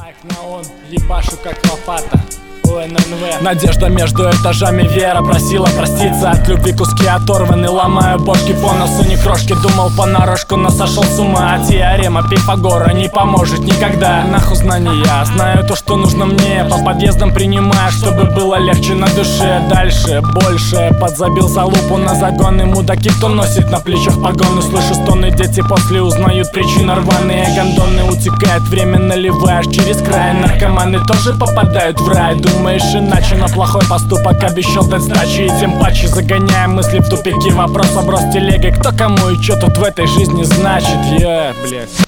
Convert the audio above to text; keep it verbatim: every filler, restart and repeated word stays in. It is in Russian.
Так, на он, ебашу как лопата. Надежда между этажами, Вера просила проститься. От любви куски оторваны, ломаю бошки по носу, ни крошки. Думал понарошку, но сошел с ума. А теорема Пифагора не поможет никогда. Нахуй знания, знаю то, что нужно мне. По подъездам принимаю, чтобы было легче на душе. Дальше, больше, подзабил за лупу на загоны. Мудаки, кто носит на плечах погоны. Слышу стоны, дети после узнают причины. Рваные гондоны, утекает время, наливаешь через край. Наркоманы тоже попадают в рай. Думаешь иначе, но плохой поступок обещал дать сдачи. И тем паче загоняем мысли в тупики. Вопрос оброс телегой, кто кому и чё тут в этой жизни значит. Я, yeah, блядь.